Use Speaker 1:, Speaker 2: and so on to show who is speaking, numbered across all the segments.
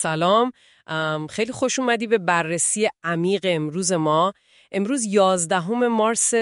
Speaker 1: سلام. خیلی خوش اومدی به بررسی عمیق امروز ما. امروز 11 مارس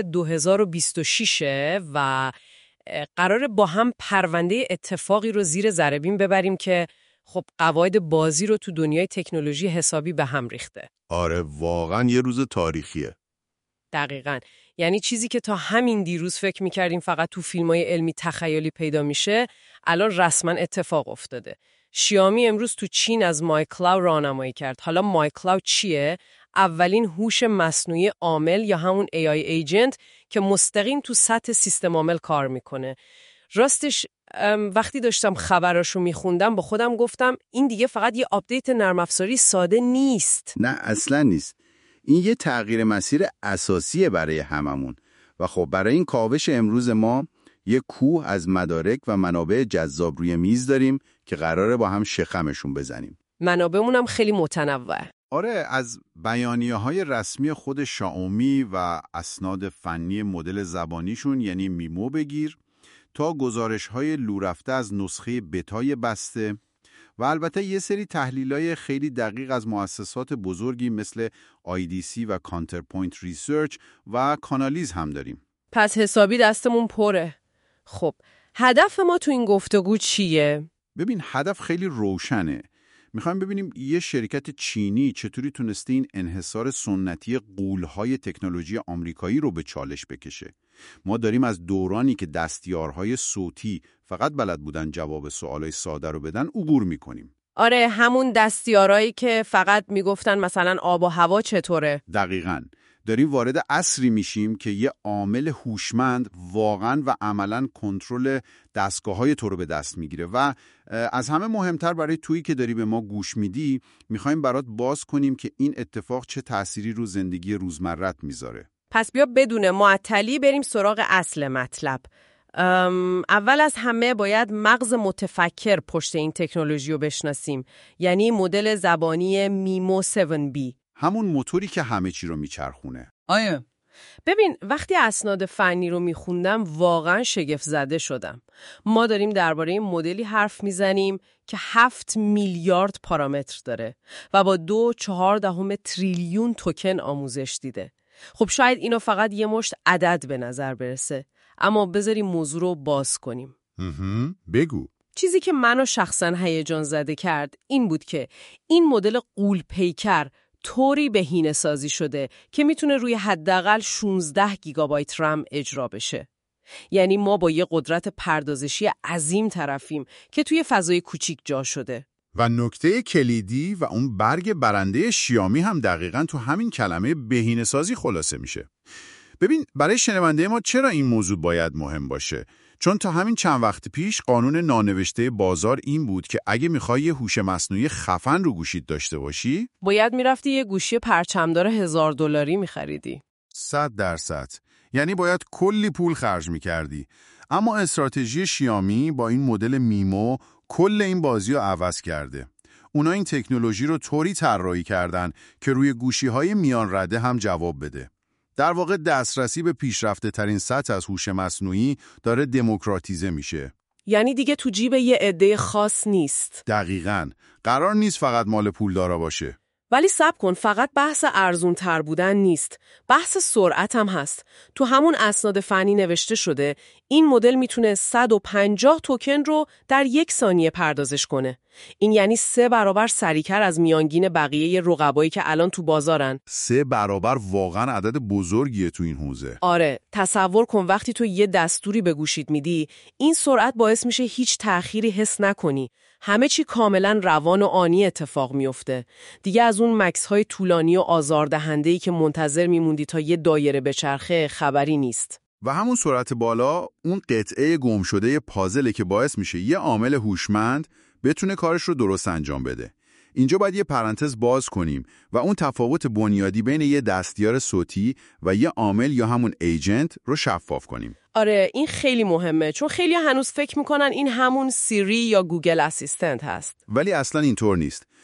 Speaker 1: 2026 و قراره با هم پرونده اتفاقی رو زیر ذره بین ببریم که خب قواعد بازی رو تو دنیای تکنولوژی حسابی به هم ریخته.
Speaker 2: آره واقعا یه روز تاریخیه.
Speaker 1: دقیقاً. یعنی چیزی که تا همین دیروز فکر می‌کردیم فقط تو فیلم‌های علمی تخیلی پیدا میشه، الان رسما اتفاق افتاده. شیائومی امروز تو چین از مایکلاو راهنمایی کرد. حالا مایکلاو چیه؟ اولین هوش مصنوعی عامل یا همون AI ایجنت که مستقیم تو سطح سیستم عامل کار میکنه. راستش وقتی داشتم خبراشو میخوندم با خودم گفتم این دیگه فقط یه آپدیت نرم افزاری ساده نیست.
Speaker 3: نه اصلا نیست. این یه تغییر مسیر اساسیه برای هممون و خب برای این کاوش امروز ما یه کوه از مدارک و منابع جذاب روی میز داریم که قراره با هم شخمشون بزنیم.
Speaker 1: منابعمون هم خیلی متنوعه.
Speaker 3: آره، از بیانیه‌های رسمی خود شائومی و اسناد فنی مدل زبانیشون یعنی میمو بگیر تا گزارش‌های لورفته از نسخه بتای بسته و البته یه سری تحلیل‌های خیلی دقیق از مؤسسات بزرگی مثل IDC و کانترپوینت ریسرچ و کانالیز هم داریم.
Speaker 1: پس حسابی دستمون پره. خب هدف ما تو این گفتگو چیه؟
Speaker 3: ببین هدف خیلی روشنه. میخوایم ببینیم یه شرکت چینی چطوری تونسته این انحصار سنتی غول‌های تکنولوژی آمریکایی رو به چالش بکشه. ما داریم از دورانی که دستیارهای صوتی فقط بلد بودن جواب سوالای ساده رو بدن عبور میکنیم.
Speaker 1: آره، همون دستیارایی که فقط میگفتن مثلا آب و هوا چطوره.
Speaker 3: دقیقاً. داریم وارد عصری میشیم که یه عامل هوشمند واقعاً و عملاً کنترل دستگاه‌های تو رو به دست میگیره و از همه مهمتر برای تویی که داری به ما گوش میدی میخوایم برات باز کنیم که این اتفاق چه تأثیری رو زندگی روزمرت میذاره.
Speaker 1: پس بیا بدون معطلی بریم سراغ اصل مطلب. اول از همه باید مغز متفکر پشت این تکنولوژی رو بشناسیم، یعنی مدل زبانی میمو 7B،
Speaker 3: همون موتوری که همه چی رو میچرخونه.
Speaker 4: آیا
Speaker 1: ببین وقتی اسناد فنی رو میخوندم واقعا شگفت زده شدم. ما داریم درباره مدلی حرف میزنیم که 7 میلیارد پارامتر داره و با 2.4 تریلیون توکن آموزش دیده. خب شاید اینو فقط یه مشت عدد به نظر برسه، اما بذاریم موضوع رو باز کنیم.
Speaker 3: بگو.
Speaker 1: چیزی که منو شخصا هیجان زده کرد این بود که این مدل غول پیکر طوری بهینه سازی شده که میتونه روی حداقل 16 گیگابایت رم اجرا بشه. یعنی ما با یه قدرت پردازشی عظیم طرفیم که توی فضای کوچیک جا شده.
Speaker 3: و نکته کلیدی و اون برگ برنده شیائومی هم دقیقاً تو همین کلمه بهینه‌سازی خلاصه میشه. ببین برای شنونده ما چرا این موضوع باید مهم باشه؟ چون تا همین چند وقت پیش قانون نانوشته بازار این بود که اگه میخوای یه هوش مصنوعی خفن رو گوشیت داشته باشی،
Speaker 1: باید میرفتی یه گوشی پرچمدار $1000 میخریدی.
Speaker 3: 100%. یعنی باید کلی پول خرج میکردی. اما استراتژی شیائومی با این مدل میمو کل این بازی رو عوض کرده. اونا این تکنولوژی رو طوری طراحی کردن که روی گوشی‌های میان رده هم جواب بده. در واقع دسترسی به پیشرفته ترین سطح از هوش مصنوعی داره دموکراتیزه میشه.
Speaker 1: یعنی دیگه تو جیب یه عده خاص نیست.
Speaker 3: دقیقاً. قرار نیست فقط مال پولدارا باشه.
Speaker 1: ولی صبر کن، فقط بحث ارزون تر بودن نیست، بحث سرعت هم هست. تو همون اسناد فنی نوشته شده این مدل میتونه 150 توکن رو در 1 ثانیه پردازش کنه. این یعنی 3 برابر سریعتر از میانگین بقیه رقبایی که الان تو بازارن.
Speaker 3: 3 برابر واقعا عدد بزرگیه تو این حوزه.
Speaker 1: آره، تصور کن وقتی تو یه دستوری به گوشیت میدی، این سرعت باعث میشه هیچ تأخیری حس نکنی. همه چی کاملا روان و آنی اتفاق میفته. دیگه از اون مکس‌های طولانی و آزاردهنده‌ای که منتظر میموندی تا یه دایره بچرخه خبری نیست.
Speaker 3: و همون سرعت بالا اون قطعه گم شده پازله که باعث میشه یه عامل هوشمند بتونه کارش رو درست انجام بده. اینجا باید یه پرانتز باز کنیم و اون تفاوت بنیادی بین یه دستیار صوتی و یه عامل یا همون ایجنت رو شفاف کنیم.
Speaker 1: آره، این خیلی مهمه چون خیلی هنوز فکر میکنن این همون سیری یا گوگل اسیستنت هست.
Speaker 3: ولی اصلا اینطور نیست.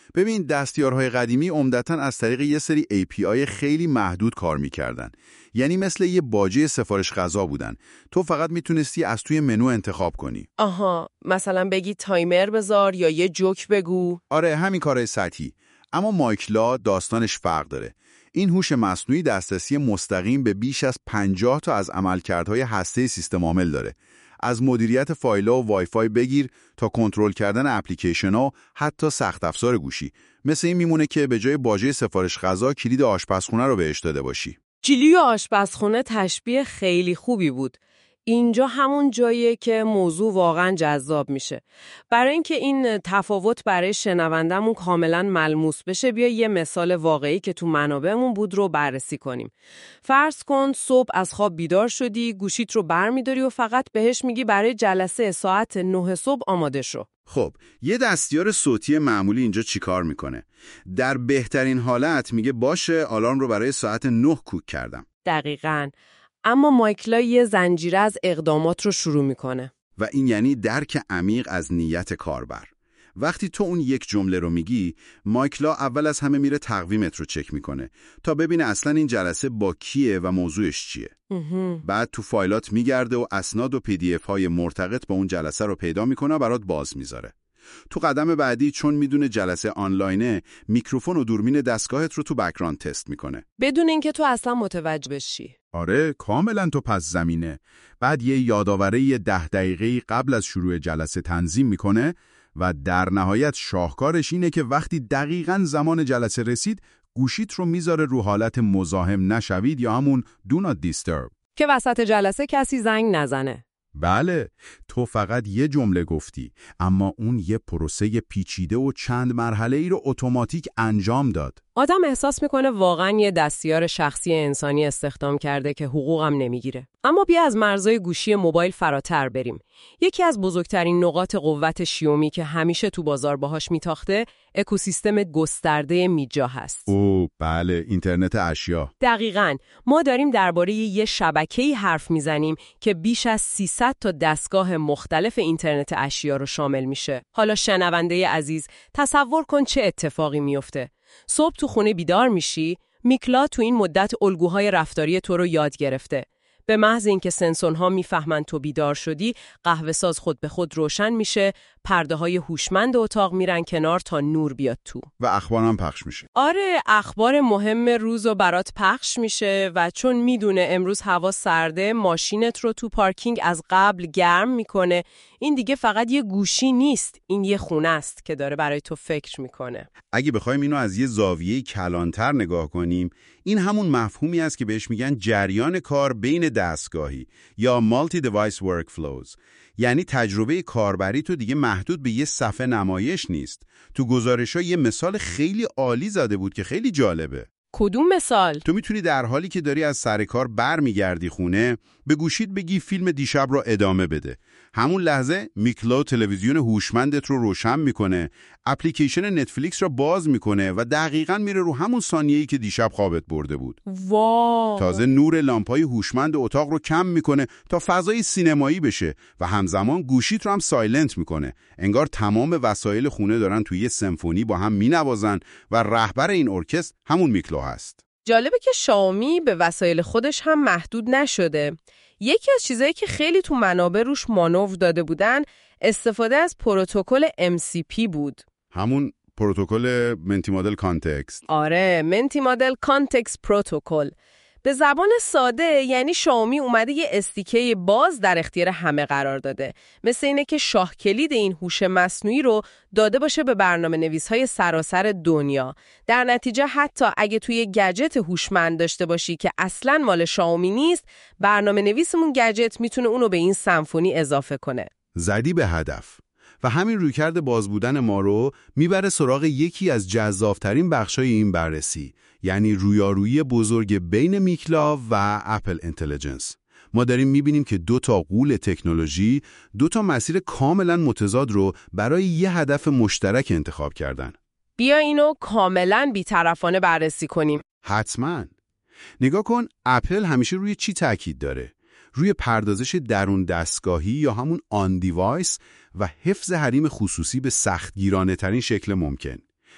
Speaker 3: ببین دستیارهای قدیمی عمدتاً از طریق یه سری API خیلی محدود کار میکردن. یعنی مثل یه باجه سفارش غذا بودن. تو فقط میتونستی از توی منو انتخاب کنی.
Speaker 1: آها، مثلا بگی تایمر بذار یا یه جوک بگو.
Speaker 3: آره، همین کارهای سطحی. اما مایکلا داستانش فرق داره. این هوش مصنوعی دسترسی مستقیم به بیش از 50 تا از عملکردهای هسته سیستم عامل داره. از مدیریت فایل‌ها و وای فای بگیر تا کنترل کردن اپلیکیشن‌ها، حتی سخت افزار گوشی. مثل این میمونه که به جای باجه سفارش غذا کلید آشپزخونه رو بهش داده باشی.
Speaker 1: کلید آشپزخونه تشبیه خیلی خوبی بود. اینجا همون جاییه که موضوع واقعا جذاب میشه. برای اینکه این تفاوت برای شنوندمون کاملا ملموس بشه، بیا یه مثال واقعی که تو منابعمون بود رو بررسی کنیم. فرض کن صبح از خواب بیدار شدی، گوشیت رو برمی‌داری و فقط بهش میگی برای جلسه ساعت 9 صبح آماده شو.
Speaker 3: خب، یه دستیار صوتی معمولی اینجا چیکار میکنه؟ در بهترین حالت میگه باشه، آلارم رو برای ساعت 9 کوک کردم.
Speaker 1: دقیقاً. اما مایکلا یه زنجیره از اقدامات رو شروع میکنه.
Speaker 3: و این یعنی درک عمیق از نیت کاربر. وقتی تو اون یک جمله رو میگی، مایکلا اول از همه میره تقویمت رو چک میکنه تا ببینه اصلا این جلسه با کیه و موضوعش چیه. بعد تو فایلات میگرده و اسناد و PDF های مرتبط با اون جلسه رو پیدا میکنه و برات باز میذاره. تو قدم بعدی چون میدونه جلسه آنلاینه، میکروفون و دوربین دستگاهت رو تو بک‌گراند تست میکنه.
Speaker 1: بدون اینکه تو اصلا متوجه بشی.
Speaker 3: آره، کاملا تو پس زمینه. بعد یه یادآوری 10 دقیقه‌ای قبل از شروع جلسه تنظیم میکنه و در نهایت شاهکارش اینه که وقتی دقیقاً زمان جلسه رسید، گوشیت رو میذاره رو حالت مزاحم نشوید یا همون Do Not Disturb.
Speaker 1: که وسط جلسه کسی زنگ نزنه.
Speaker 3: بله، تو فقط یه جمله گفتی، اما اون یه پروسه پیچیده و چند مرحله‌ای رو اتوماتیک انجام داد.
Speaker 1: آدم احساس میکنه واقعا یه دستیار شخصی انسانی استخدام کرده که حقوقم نمیگیره. اما بیا از مرزهای گوشی موبایل فراتر بریم. یکی از بزرگترین نقاط قوت شیومی که همیشه تو بازار باهاش میتاخته، اکوسیستم گسترده میجا هست.
Speaker 3: اوه بله، اینترنت اشیا.
Speaker 1: دقیقاً. ما داریم درباره یه شبکه‌ای حرف میزنیم که بیش از 300 تا دستگاه مختلف اینترنت اشیا رو شامل میشه. حالا شنونده عزیز، تصور کن چه اتفاقی میفته. صبح تو خونه بیدار میشی، میکلا تو این مدت الگوهای رفتاری تو رو یاد گرفته. به محض اینکه سنسورها میفهمن تو بیدار شدی، قهوه ساز خود به خود روشن میشه، پرده‌های هوشمند اتاق میرن کنار تا نور بیاد تو.
Speaker 3: و اخبارم پخش میشه.
Speaker 1: آره، اخبار مهم روزو برات پخش میشه و چون میدونه امروز هوا سرده، ماشینت رو تو پارکینگ از قبل گرم میکنه. این دیگه فقط یه گوشی نیست، این یه خونه است که داره برای تو فکر میکنه.
Speaker 3: اگه بخوایم اینو از یه زاویه کلانتر نگاه کنیم، این همون مفهومی است که بهش میگن جریان کار بین دستگاهی یا مالتی دیوایس ورکفلوز. یعنی تجربه کاربری تو دیگه محدود به یه صفحه نمایش نیست. تو گزارش‌ها یه مثال خیلی عالی زده بود که خیلی جالبه.
Speaker 1: کدوم مثال؟
Speaker 3: تو میتونی در حالی که داری از سر کار برمیگردی خونه، به گوشیت بگی فیلم دیشب رو ادامه بده. همون لحظه میکلا تلویزیون هوشمندت رو روشن میکنه، اپلیکیشن نتفلیکس رو باز میکنه و دقیقاً میره رو همون ثانیه‌ای که دیشب خوابت برده بود.
Speaker 1: واو!
Speaker 3: تازه نور لامپای هوشمند اتاق رو کم میکنه تا فضای سینمایی بشه و همزمان گوشیت رو هم سایلنت میکنه. انگار تمام وسایل خونه دارن توی یه سمفونی با هم مینوازن و رهبر این ارکستر همون میکلا هست.
Speaker 1: جالبه که شاومی به وسایل خودش هم محدود نشده. یکی از چیزایی که خیلی تو منابع روش مانور داده بودن، استفاده از پروتکل MCP بود.
Speaker 3: همون پروتکل منتی مدل کانتکست.
Speaker 1: آره، منتی مدل کانتکست پروتکل. به زبان ساده یعنی شاومی اومده یه استیکه باز در اختیار همه قرار داده. مثل اینه که شاه کلید این هوش مصنوعی رو داده باشه به برنامه‌نویس‌های سراسر دنیا. در نتیجه حتی اگه توی گجت هوشمند داشته باشی که اصلاً مال شاومی نیست، برنامه‌نویسمون گجت میتونه اونو به این سمفونی اضافه کنه.
Speaker 3: زدی به هدف. و همین رویکرد باز بودن ما رو میبره سراغ یکی از جذابترین بخشای این بررسی، یعنی رویارویی بزرگ بین میکلا و اپل اینتلیجنس. ما داریم میبینیم که دو تا غول تکنولوژی، دو تا مسیر کاملا متضاد رو برای یه هدف مشترک انتخاب کردن.
Speaker 1: بیا اینو کاملا بی‌طرفانه بررسی کنیم.
Speaker 3: حتما. نگاه کن، اپل همیشه روی چی تاکید داره؟ روی پردازش درون دستگاهی یا همون آن دیوایس و حفظ حریم خصوصی به سختگیرانه ترین شکل ممکن.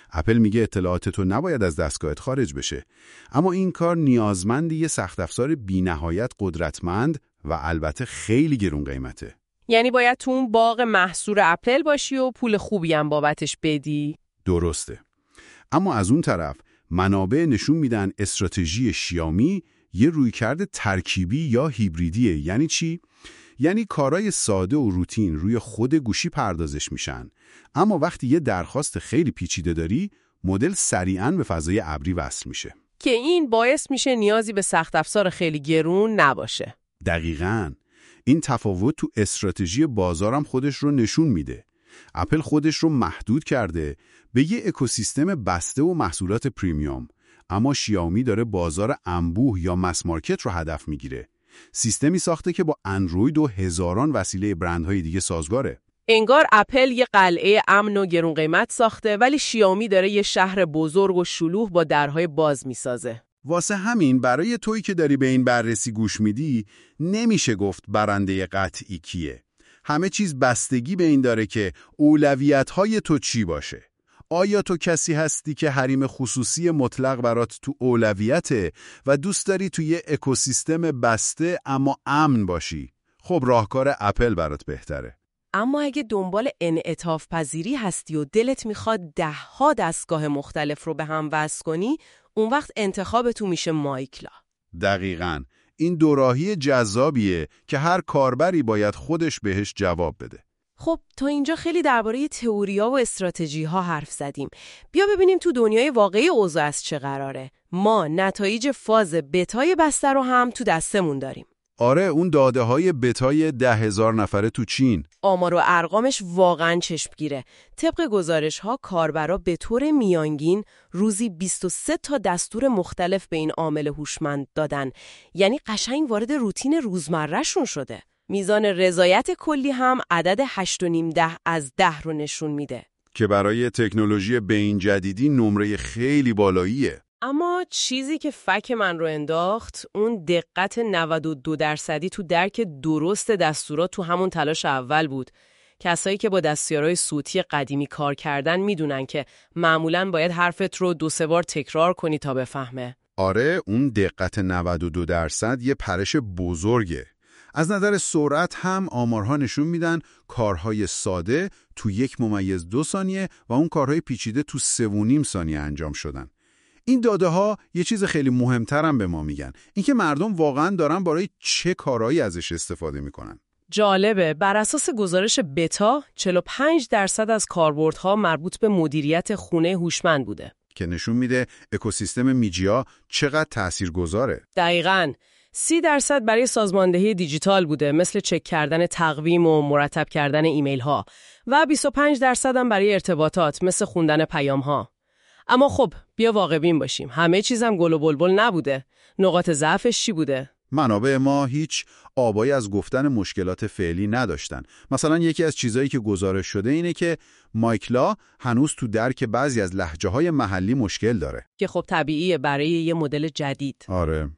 Speaker 3: اپل میگه اطلاعات تو نباید از دستگاهت خارج بشه. اما این کار نیازمند یه سخت افزار بی‌نهایت قدرتمند و البته خیلی گرون قیمته.
Speaker 1: یعنی باید تو اون باغ محصور اپل باشی و پول خوبی هم بابتش بدی؟
Speaker 3: درسته. اما از اون طرف منابع نشون میدن استراتژی شیائومی یه رویکرد ترکیبی یا هیبریدیه. یعنی چی؟ یعنی کارهای ساده و روتین روی خود گوشی پردازش میشن، اما وقتی یه درخواست خیلی پیچیده داری، مدل سریعاً به فضای ابری وصل میشه.
Speaker 1: که این باعث میشه نیازی به سخت افزار خیلی گرون نباشه.
Speaker 3: دقیقاً. این تفاوت تو استراتژی بازارم خودش رو نشون میده. اپل خودش رو محدود کرده به یه اکوسیستم بسته و محصولات پریمیوم، اما شیائومی داره بازار انبوه یا مس مارکت رو هدف میگیره. سیستمی ساخته که با اندروید و هزاران وسیله برندهای دیگه سازگاره.
Speaker 1: انگار اپل یه قلعه امن و گرون قیمت ساخته، ولی شیائومی داره یه شهر بزرگ و شلوغ با درهای باز میسازه.
Speaker 3: واسه همین برای تویی که داری به این بررسی گوش میدی، نمیشه گفت برنده قطعی کیه. همه چیز بستگی به این داره که اولویت‌های تو چی باشه. آیا تو کسی هستی که حریم خصوصی مطلق برات تو اولویته و دوست داری تو یه اکوسیستم بسته اما امن باشی؟ خب راهکار اپل برات بهتره.
Speaker 1: اما اگه دنبال انعطاف پذیری هستی و دلت میخواد 10 دستگاه مختلف رو به هم وصل کنی، اون وقت انتخاب تو میشه مایکلا.
Speaker 3: دقیقاً. این دوراهی جذابیه که هر کاربری باید خودش بهش جواب بده.
Speaker 1: خب تا اینجا خیلی درباره تئوریا و استراتژی‌ها حرف زدیم. بیا ببینیم تو دنیای واقعی اوضاع از چه قراره. ما نتایج فاز بتای بسته رو هم تو دستمون داریم.
Speaker 3: آره، اون داده‌های بتای 10,000 نفره تو چین.
Speaker 1: آمار و ارقامش واقعاً چشمگیره. طبق گزارش‌ها کاربرا به طور میانگین روزی 23 تا دستور مختلف به این عامل هوشمند دادن. یعنی قشنگ وارد روتین روزمره‌شون شده. میزان رضایت کلی هم عدد 8.5 از 10 رو نشون میده.
Speaker 3: که برای تکنولوژی به این جدیدی نمره خیلی بالاییه.
Speaker 1: اما چیزی که فک من رو انداخت، اون دقت 92% تو درک درست دستورات تو همون تلاش اول بود. کسایی که با دستیارهای صوتی قدیمی کار کردن میدونن که معمولاً باید حرفت رو 2-3 بار تکرار کنی تا بفهمه. آره،
Speaker 3: اون دقت 92% یه پرش بزرگه. از نظر سرعت هم آمارها نشون میدن کارهای ساده تو 1.2 ثانیه و اون کارهای پیچیده تو 3.5 ثانیه انجام شدن. این داده ها یه چیز خیلی مهمتر هم به ما میگن، اینکه مردم واقعا دارن برای چه کارهایی ازش استفاده میکنن.
Speaker 1: جالبه، بر اساس گزارش بتا 45% از کاربردها مربوط به مدیریت خونه هوشمند بوده
Speaker 3: که نشون میده اکوسیستم میجیا چقدر تاثیرگذاره.
Speaker 1: دقیقاً. 30% برای سازماندهی دیجیتال بوده، مثل چک کردن تقویم و مرتب کردن ایمیل ها، و 25% هم برای ارتباطات، مثل خوندن پیام ها. اما خب بیا واقع بین باشیم، همه چیزم گل و بلبل نبوده. نقاط ضعفش چی بوده؟
Speaker 3: منابع ما هیچ آبایی از گفتن مشکلات فعلی نداشتن. مثلا یکی از چیزایی که گزارش شده اینه که مایکلا هنوز تو درک بعضی از لهجه‌های محلی مشکل داره.
Speaker 1: که خب طبیعیه برای یه مدل جدید.
Speaker 3: آره.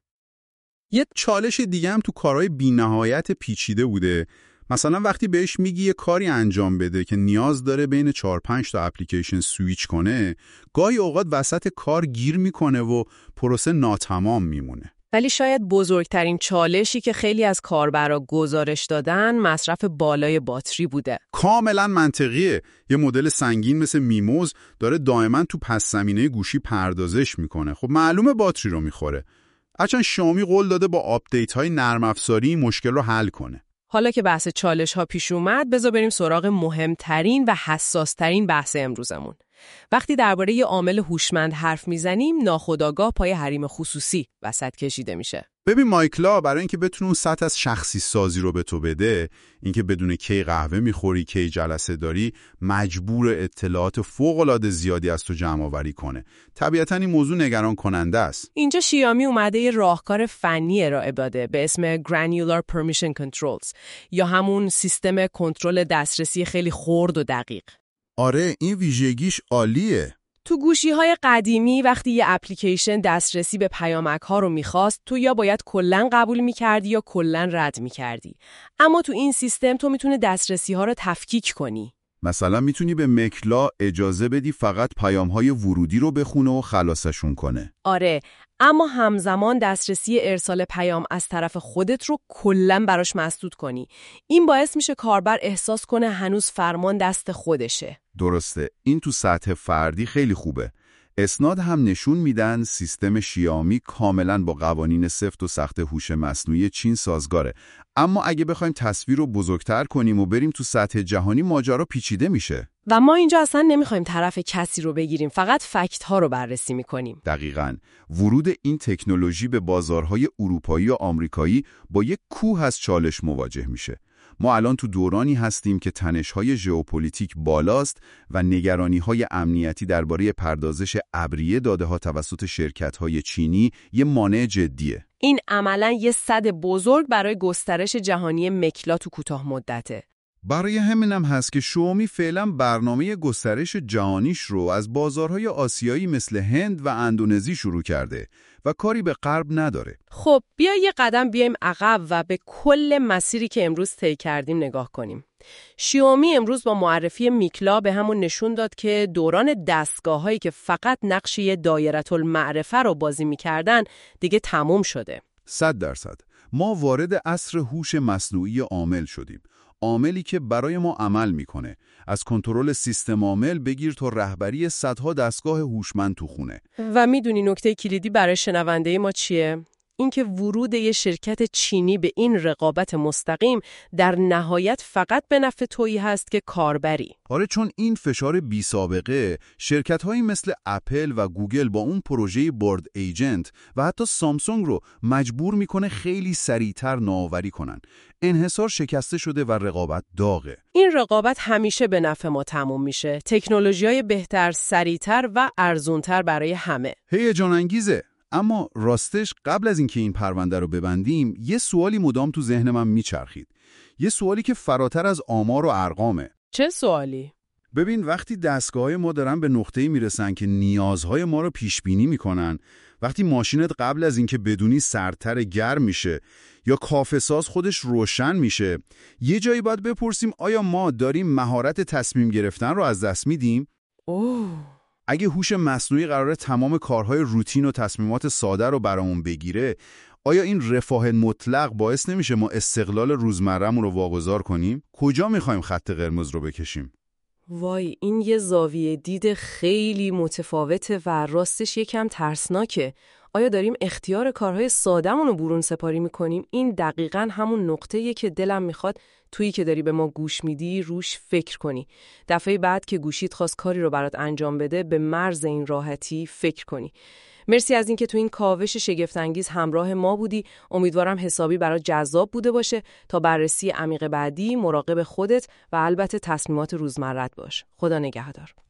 Speaker 3: یه چالش دیگه هم تو کارهای بی‌نهایت پیچیده بوده. مثلا وقتی بهش میگی یه کاری انجام بده که نیاز داره بین 4-5 تا اپلیکیشن سویچ کنه، گاهی اوقات وسط کار گیر میکنه و پروسه ناتمام میمونه.
Speaker 1: ولی شاید بزرگترین چالشی که خیلی از کاربرا گزارش دادن مصرف بالای باتری بوده.
Speaker 3: کاملا منطقیه. یه مدل سنگین مثل میموز داره دائما تو پس زمینه گوشی پردازش میکنه. خب معلومه باتری رو میخوره. هرچند شائومی قول داده با آپدیت‌های نرم افزاری مشکل رو حل کنه.
Speaker 1: حالا که بحث چالش‌ها پیش اومد، بذار بریم سراغ مهمترین و حساس‌ترین بحث امروزمون. وقتی درباره یه عامل هوشمند حرف میزنیم، ناخودآگاه پای حریم خصوصی وسط کشیده میشه.
Speaker 3: ببین مایکلا برای اینکه بتونه اون سطح از شخصی سازی رو به تو بده، اینکه بدون کی قهوه میخوری، کی جلسه داری، مجبور اطلاعات فوق‌العاده زیادی از تو جمع آوری کنه. طبیعتاً این موضوع نگران کننده است.
Speaker 1: اینجا شیائومی اومده یه راهکار فنی ارائه داده به اسم Granular Permission Controls، یا همون سیستم کنترل دسترسی خیلی خرد و دقیق.
Speaker 3: آره، این ویژگیش عالیه.
Speaker 1: تو گوشی‌های قدیمی وقتی یه اپلیکیشن دسترسی به پیامک‌ها رو می‌خواست، تو یا باید کلاً قبول می‌کردی یا کلاً رد می‌کردی. اما تو این سیستم تو می‌تونی دسترسی‌ها رو تفکیک کنی.
Speaker 3: مثلا میتونی به مکلا اجازه بدی فقط پیام‌های ورودی رو بخونه و خلاصشون کنه.
Speaker 1: آره، اما همزمان دسترسی ارسال پیام از طرف خودت رو کلاً براش مسدود کنی. این باعث میشه کاربر احساس کنه هنوز فرمان دست خودشه.
Speaker 3: درسته، این تو سطح فردی خیلی خوبه. اسناد هم نشون میدن سیستم شیائومی کاملاً با قوانین سفت و سخت هوش مصنوعی چین سازگاره. اما اگه بخوایم تصویر رو بزرگتر کنیم و بریم تو سطح جهانی، ماجرا پیچیده میشه.
Speaker 1: و ما اینجا اصلا نمیخوایم طرف کسی رو بگیریم، فقط فکت ها رو بررسی میکنیم.
Speaker 3: دقیقاً. ورود این تکنولوژی به بازارهای اروپایی و آمریکایی با یک کوه از چالش مواجه میشه. ما الان تو دورانی هستیم که تنش‌های ژئوپلیتیک بالاست و نگرانی‌های امنیتی درباره پردازش ابریه داده‌ها توسط شرکت‌های چینی یه مانع جدیه.
Speaker 1: این عملاً یه سد بزرگ برای گسترش جهانی مکلا تو کوتاه مدته.
Speaker 3: برای همینم هست که شیائومی فعلا برنامه گسترش جهانیش رو از بازارهای آسیایی مثل هند و اندونزی شروع کرده و کاری به غرب نداره.
Speaker 1: خب بیا یه قدم بیایم عقب و به کل مسیری که امروز طی کردیم نگاه کنیم. شیائومی امروز با معرفی میکلا به همون نشون داد که دوران دستگاه‌هایی که فقط نقش یه دایرةالمعرفه رو بازی می‌کردن دیگه تموم شده.
Speaker 3: 100%. ما وارد عصر هوش مصنوعی عامل شدیم. عاملی که برای ما عمل میکنه. از کنترل سیستم عامل بگیر تا رهبری صدها دستگاه هوشمند تو خونه.
Speaker 1: و میدونی نکته کلیدی برای شنونده ما چیه؟ اینکه ورود یه شرکت چینی به این رقابت مستقیم در نهایت فقط به نفع تویی هست که کاربری.
Speaker 3: آره، چون این فشار بی سابقه شرکت‌هایی مثل اپل و گوگل با اون پروژه بورد ایجنت و حتی سامسونگ رو مجبور میکنه خیلی سریعتر نوآوری کنن. انحصار شکسته شده و رقابت داغه.
Speaker 1: این رقابت همیشه به نفع ما تموم میشه. تکنولوژی‌های بهتر، سریعتر و ارزونتر برای همه.
Speaker 3: هیجان انگیزه. اما راستش قبل از اینکه این پرونده رو ببندیم، یه سوالی مدام تو ذهن من میچرخید. یه سوالی که فراتر از آمار و ارقامه.
Speaker 1: چه سوالی؟
Speaker 3: ببین، وقتی دستگاه‌های ما دارن به نقطه‌ای میرسن که نیازهای ما رو پیش بینی میکنن، وقتی ماشینت قبل از اینکه بدونی سردتر گرم میشه یا کافه‌ساز خودش روشن میشه، یه جایی باید بپرسیم آیا ما داریم مهارت تصمیم گرفتن رو از دست میدیم؟ اگه هوش مصنوعی قراره تمام کارهای روتین و تصمیمات ساده رو برامون بگیره، آیا این رفاه مطلق باعث نمیشه ما استقلال روزمره‌مون رو واگذار کنیم؟ کجا میخوایم خط قرمز رو بکشیم؟
Speaker 1: وای، این یه زاویه دید خیلی متفاوته و راستش یکم ترسناکه. آیا داریم اختیار کارهای ساده‌مون رو برون سپاری میکنیم؟ این دقیقاً همون نقطه‌ایه که دلم میخواد تویی که داری به ما گوش میدی روش فکر کنی. دفعه بعد که گوشیت خواست کاری رو برات انجام بده، به مرز این راحتی فکر کنی. مرسی از اینکه تو این کاوش شگفت‌انگیز همراه ما بودی. امیدوارم حسابی برات جذاب بوده باشه. تا بررسی عمیق بعدی مراقب خودت و البته تصمیمات روزمرت باش. خدا نگهدار.